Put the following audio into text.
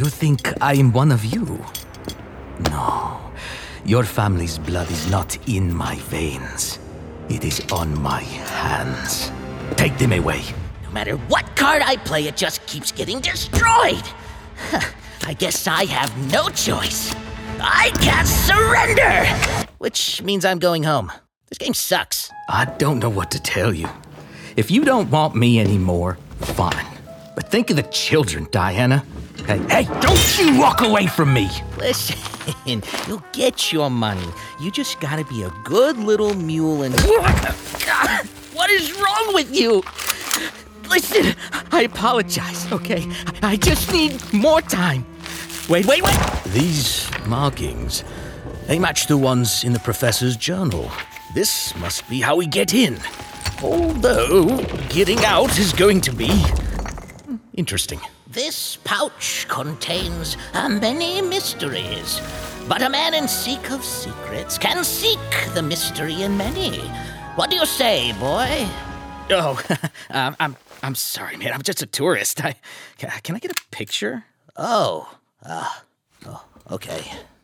You think I am one of you? No. Your family's blood is not in my veins. It is on my hands. Take them away. No matter what card I play, it just keeps getting destroyed. I guess I have no choice. I can't surrender! Which means I'm going home. This game sucks. I don't know what to tell you. If you don't want me anymore, fine. But think of the children, Diana. Hey, don't you walk away from me! Listen, you'll get your money. You just gotta be a good little mule and... God, what is wrong with you? Listen, I apologize, okay? I just need more time. Wait. These markings, they match the ones in the professor's journal. This must be how we get in. Although, getting out is going to be interesting. This pouch contains many mysteries, but a man in seek of secrets can seek the mystery in many. What do you say, boy? Oh, I'm sorry, man. I'm just a tourist. Can I get a picture? Oh, okay.